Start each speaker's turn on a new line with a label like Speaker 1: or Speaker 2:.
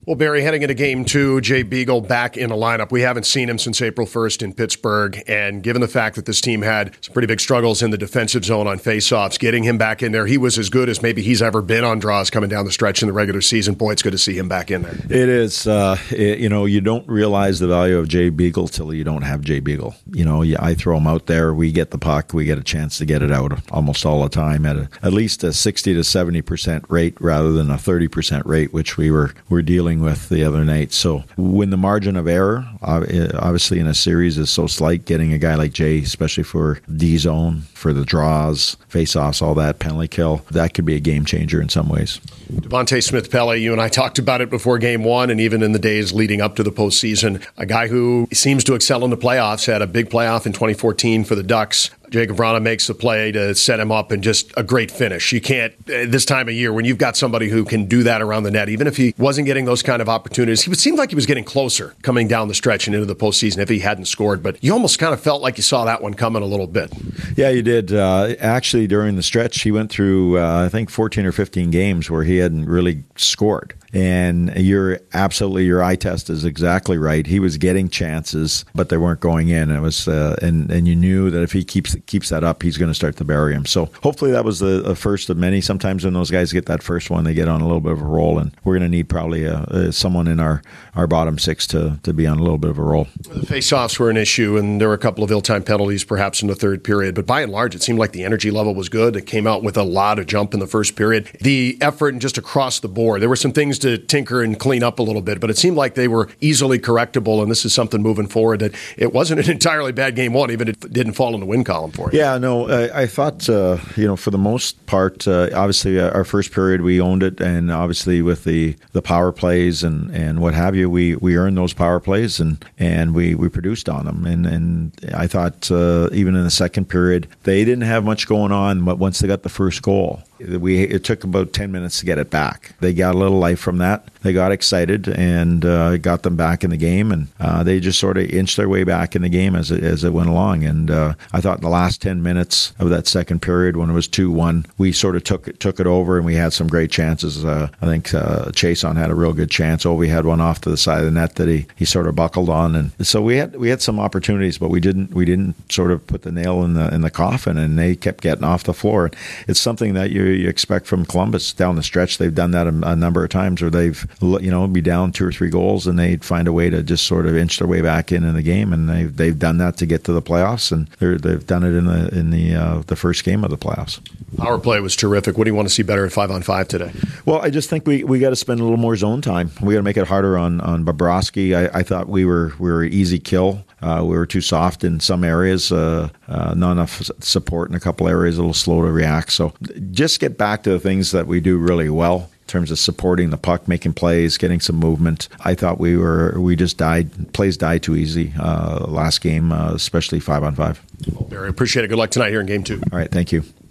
Speaker 1: Well, Barry, heading into Game 2, Jay Beagle back in the lineup. We haven't seen him since April 1st in Pittsburgh, and given the fact that this team had some pretty big struggles in the defensive zone on faceoffs, getting him back in there, he was as good as maybe he's ever been on draws coming down the stretch in the regular season. Boy, it's good to see him back in there.
Speaker 2: It is. You don't realize the value of Jay Beagle till you don't have Jay Beagle. I throw him out there, we get the puck, we get a chance to get it out almost all the time at at least a 60 to 70% rate rather than a 30% rate, which we were dealing with the other night. So when the margin of error, obviously in a series, is so slight, getting a guy like Jay, especially for D-zone, for the draws, face-offs, all that, penalty kill, that could be a game changer in some ways.
Speaker 1: Devontae Smith-Pelly, you and I talked about it before Game 1 and even in the days leading up to the postseason. A guy who seems to excel in the playoffs, had a big playoff in 2014 for the Ducks. Jacob Vrana makes the play to set him up and just a great finish. You can't, this time of year, when you've got somebody who can do that around the net, even if he wasn't getting those kind of opportunities, it seemed like he was getting closer coming down the stretch and into the postseason if he hadn't scored. But you almost kind of felt like you saw that one coming a little bit.
Speaker 2: Yeah, you did. Actually, during the stretch, he went through, I think, 14 or 15 games where he hadn't really scored. And your eye test is exactly right. He was getting chances, but they weren't going in. It was, and you knew that if he keeps that up, he's going to start to bury him. So hopefully that was the first of many. Sometimes when those guys get that first one, they get on a little bit of a roll, and we're going to need probably someone in our bottom six to be on a little bit of a roll.
Speaker 1: The face-offs were an issue, and there were a couple of ill-timed penalties perhaps in the third period. But by and large, it seemed like the energy level was good. It came out with a lot of jump in the first period. The effort and just across the board, there were some things to tinker and clean up a little bit, but it seemed like they were easily correctable, and this is something moving forward that it wasn't an entirely bad Game 1, even if it didn't fall in the win column for you.
Speaker 2: Yeah, no, I thought, for the most part, obviously our first period we owned it, and obviously with the power plays and what have you, we earned those power plays and we produced on them. And I thought even in the second period, they didn't have much going on, but once they got the first goal, it took about 10 minutes to get it back. They got a little life from that. They got excited and got them back in the game, and they just sort of inched their way back in the game as it went along. And I thought in the last 10 minutes of that second period, when it was 2-1, we sort of took it over, and we had some great chances. I think Chason had a real good chance. We had one off to the side of the net that he sort of buckled on, and so we had some opportunities, but we didn't sort of put the nail in the coffin, and they kept getting off the floor. It's something that you expect from Columbus down the stretch. They've done that a number of times where they've be down 2 or 3 goals, and they'd find a way to just sort of inch their way back in the game, and they've done that to get to the playoffs, and they've done it in the first game of the playoffs.
Speaker 1: Power play was terrific. What do you want to see better at 5-on-5 today?
Speaker 2: Well, I just think we got to spend a little more zone time. We got to make it harder on Bobrovsky. I thought we were easy kill. We were too soft in some areas, not enough support in a couple areas, a little slow to react. So just get back to the things that we do really well in terms of supporting the puck, making plays, getting some movement. I thought plays died too easy last game, especially 5-on-5.
Speaker 1: Well, Barry, appreciate it. Good luck tonight here in Game 2.
Speaker 2: All right, thank you.